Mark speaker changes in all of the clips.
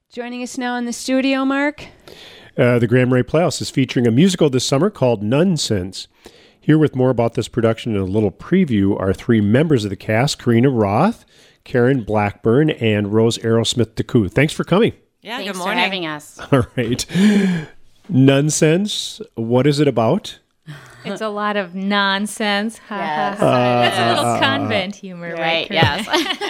Speaker 1: Joining us now in the studio, Mark.
Speaker 2: The Graham Ray Playhouse is featuring a musical this summer called Nonsense. Here with more about this production and a little preview are three members of the cast, Karina Roth, Karen Blackburn, and Rose Aerosmith DeCoux. Thanks for coming.
Speaker 3: Yeah,
Speaker 4: Thanks
Speaker 3: good morning.
Speaker 4: for having us.
Speaker 2: All right. Nonsense, what is it about?
Speaker 5: It's a lot of nonsense.
Speaker 4: Yes.
Speaker 5: That's a little convent humor, right?
Speaker 4: Yes.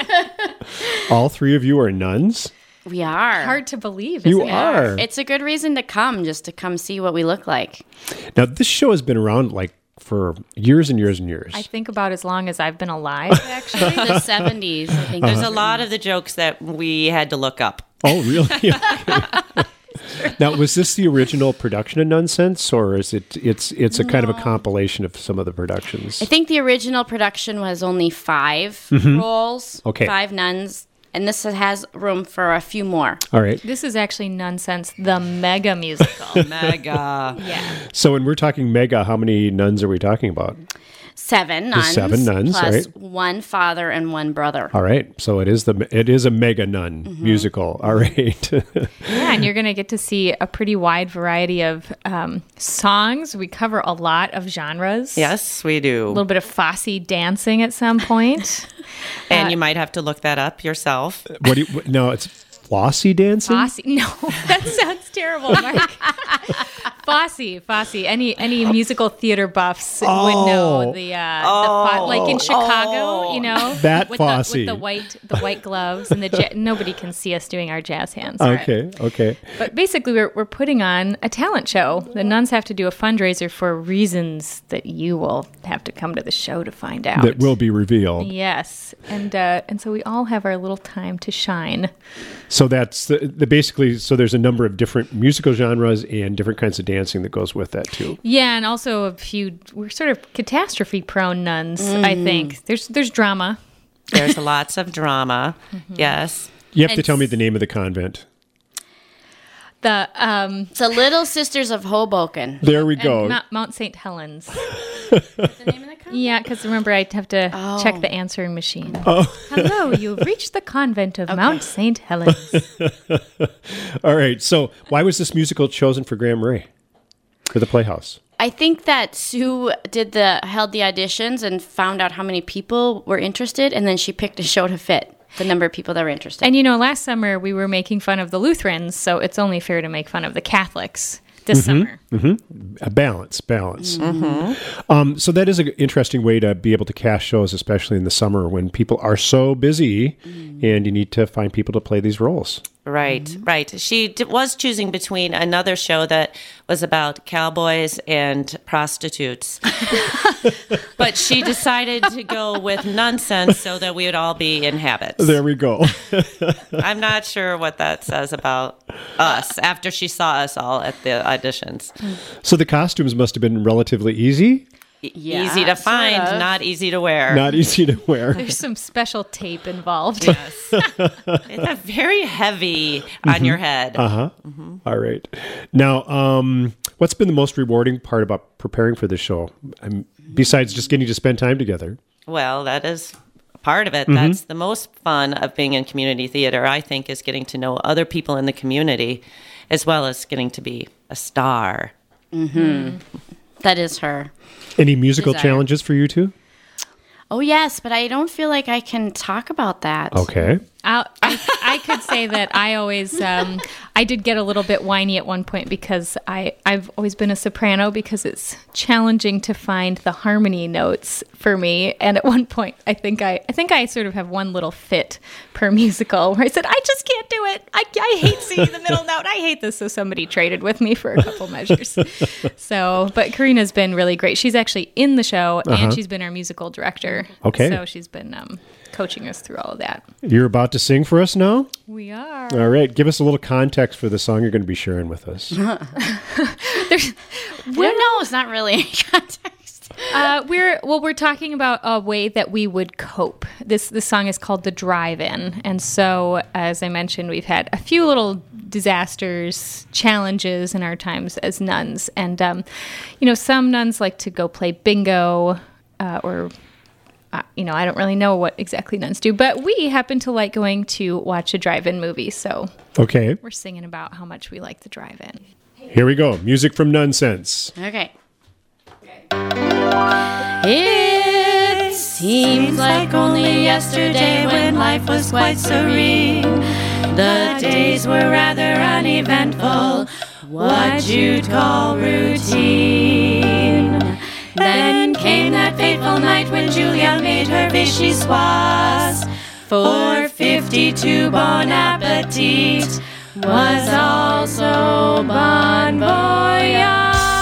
Speaker 2: All three of you are nuns?
Speaker 4: We are.
Speaker 5: Hard to believe,
Speaker 2: You
Speaker 5: isn't it?
Speaker 2: are.
Speaker 4: It's a good reason to come, just to come see what we look like.
Speaker 2: Now, this show has been around for years and years and years.
Speaker 5: I think about as long as I've been alive, actually.
Speaker 4: The 70s, I think.
Speaker 3: There's a lot of the jokes that we had to look up.
Speaker 2: Oh, really? Okay. Now, was this the original production of Nonsense, or is it's a kind of a compilation of some of the productions?
Speaker 4: I think the original production was only 5 roles,
Speaker 2: Okay.
Speaker 4: 5 nuns, and this has room for a few more.
Speaker 2: All right.
Speaker 5: This is actually Nonsense, the mega musical.
Speaker 3: Mega.
Speaker 5: Yeah.
Speaker 2: So when we're talking mega, how many nuns are we talking about?
Speaker 4: 7 nuns.
Speaker 2: 7 nuns,
Speaker 4: plus
Speaker 2: right.
Speaker 4: 1 father and 1 brother.
Speaker 2: All right. So it is a mega nun musical. All right.
Speaker 5: Yeah, and you're going to get to see a pretty wide variety of songs. We cover a lot of genres.
Speaker 3: Yes, we
Speaker 5: A
Speaker 3: do.
Speaker 5: little bit of Fosse dancing at some point.
Speaker 3: And you might have to look that up yourself.
Speaker 2: No, it's flossy dancing?
Speaker 5: Fosse? No, that sounds terrible, Mark. Fosse. Any musical theater buffs would know the like in Chicago, you know,
Speaker 2: That
Speaker 5: with
Speaker 2: Fosse.
Speaker 5: the white gloves and nobody can see us doing our jazz hands.
Speaker 2: Okay.
Speaker 5: But basically, we're putting on a talent show. The nuns have to do a fundraiser for reasons that you will have to come to the show to find out.
Speaker 2: That will be revealed.
Speaker 5: Yes, and so we all have our little time to shine.
Speaker 2: So that's basically, so there's a number of different musical genres and different kinds of dancing that goes with that too.
Speaker 5: Yeah, and also we're sort of catastrophe-prone nuns, I think. There's drama.
Speaker 3: There's lots of drama. Yes.
Speaker 2: You have to
Speaker 5: And
Speaker 2: tell me the name of the convent.
Speaker 5: The
Speaker 4: It's the Little Sisters of Hoboken.
Speaker 2: There we go.
Speaker 5: Mount St. Helens.
Speaker 4: What's the name of the convent?
Speaker 5: Yeah, because remember, I have to check the answering machine.
Speaker 2: Oh.
Speaker 5: Hello, you've reached the convent of Mount St. Helens.
Speaker 2: All right. So why was this musical chosen for Graham Ray, for the Playhouse?
Speaker 4: I think that Sue held the auditions and found out how many people were interested, and then she picked a show to fit the number of people that were interested.
Speaker 5: And last summer we were making fun of the Lutherans, so it's only fair to make fun of the Catholics this summer.
Speaker 2: A balance. So that is an interesting way to be able to cast shows, especially in the summer when people are so busy and you need to find people to play these roles.
Speaker 3: Right. She was choosing between another show that was about cowboys and prostitutes. But she decided to go with Nonsense so that we would all be in habits.
Speaker 2: There we go.
Speaker 3: I'm not sure what that says about us after she saw us all at the auditions.
Speaker 2: So the costumes must have been relatively easy,
Speaker 4: Yeah,
Speaker 3: Easy to find,
Speaker 4: sort of.
Speaker 3: not easy to wear.
Speaker 2: not easy to wear.
Speaker 5: There's some special tape involved.
Speaker 3: Yes. It's a very heavy on your head.
Speaker 2: All right. Now, what's been the most rewarding part about preparing for this show, besides just getting to spend time together?
Speaker 3: Well, that is part of it. That's the most fun of being in community theater, I think, is getting to know other people in the community, as well as getting to be a star.
Speaker 4: That is her.
Speaker 2: Any musical
Speaker 4: Desire.
Speaker 2: challenges for you two?
Speaker 4: Oh, yes, but I don't feel like I can talk about that.
Speaker 2: Okay.
Speaker 5: I could say that I always, I did get a little bit whiny at one point because I've always been a soprano because it's challenging to find the harmony notes for me. And at one point, I think I sort of have one little fit per musical where I said, I just can't do it. I hate singing the middle note. I hate this. So somebody traded with me for a couple measures. But Karina's been really great. She's actually in the show and she's been our musical director.
Speaker 2: Okay.
Speaker 5: So she's been coaching us through all of that.
Speaker 2: You're about to sing for us now?
Speaker 5: We are.
Speaker 2: All right. Give us a little context for the song you're going to be sharing with us.
Speaker 4: No, it's not really any context.
Speaker 5: We're talking about a way that we would cope. This song is called The Drive-In. And so, as I mentioned, we've had a few little disasters, challenges in our times as nuns. And, some nuns like to go play bingo or I don't really know what exactly nuns do, but we happen to like going to watch a drive-in movie. So
Speaker 2: Okay,
Speaker 5: we're singing about how much we like the drive-in.
Speaker 2: here we go. Music from Nonsense.
Speaker 4: Okay. It seems like only yesterday when life was quite serene. The days were rather uneventful, what you'd call routine. Then came that fateful night when Julia made her vichyssoise. 452 Bon Appetit was also Bon Voyage.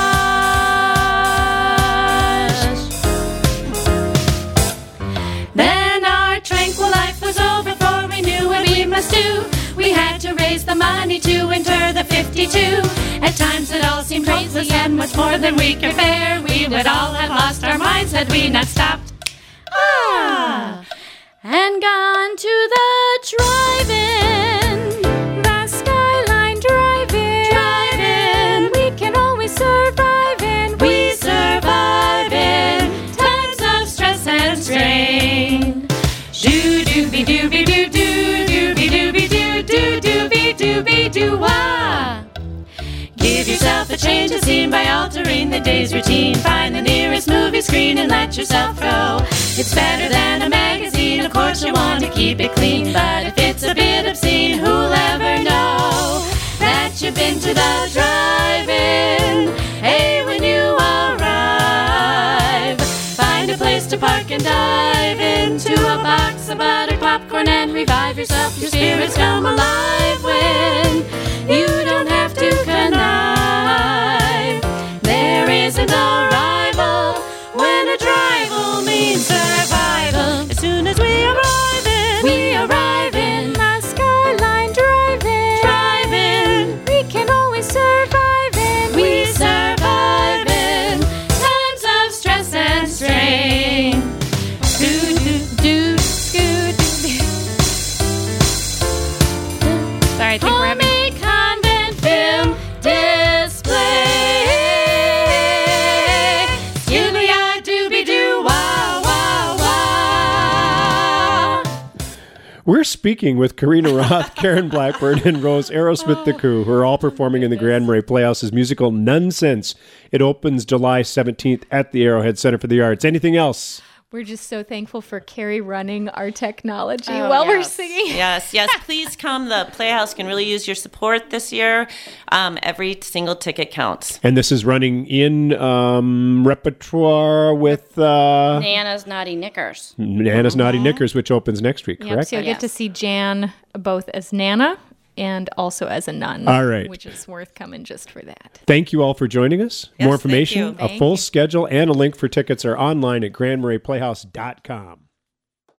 Speaker 4: Then our tranquil life was over, for we knew what we must do. We had to raise the money to enter the 52. At times it all seemed hopeless and much more than we could bear. We would all have lost our minds had we not stopped. And gone to the drive-in. The Skyline Drive-In. Drive-in. We can always survive in. We survive in times of stress and strain. Do-do-be-doo-be-doo-do-do-be-doo-be-doo-be-doo-wah. Give yourself a change of scene by altering the day's routine. Find the nearest movie screen and let yourself go. It's better than a magazine, of course you want to keep it clean. But if it's a bit obscene, who'll ever know that you've been to the drive-in? Hey, when you arrive, find a place to park and dive into a box of buttered popcorn and revive yourself. Your spirits come alive when you don't have to connive. There isn't a rival when a drival means survival. As soon as we arrive in the Skyline Drive-In. Drive-in. We can always survive in. We survive in times of stress and strain.
Speaker 5: Sorry, I think we're having...
Speaker 4: Homemade convent film display. Skilly-eyed doobie-doo, wow, wow, wow.
Speaker 2: We're speaking with Karina Roth, Karen Blackburn, and Rose Aerosmith the Coup, who are all performing in the Grand Marais Playhouse's musical Nonsense. It opens July 17th at the Arrowhead Center for the Arts. Anything else?
Speaker 5: We're just so thankful for Carrie running our technology while we're singing.
Speaker 3: Yes. Please come. The Playhouse can really use your support this year. Every single ticket counts.
Speaker 2: And this is running in repertoire with
Speaker 4: Nana's Naughty Knickers.
Speaker 2: Nana's Naughty Knickers, which opens next week,
Speaker 5: Yep,
Speaker 2: correct?
Speaker 5: so you'll get to see Jan both as Nana and also as a nun.
Speaker 2: All right.
Speaker 5: Which is worth coming just for that.
Speaker 2: Thank you all for joining us.
Speaker 3: Yes,
Speaker 2: More
Speaker 3: thank
Speaker 2: information,
Speaker 3: you.
Speaker 2: a full schedule, and a link for tickets are online at grandmaraiplayhouse.com.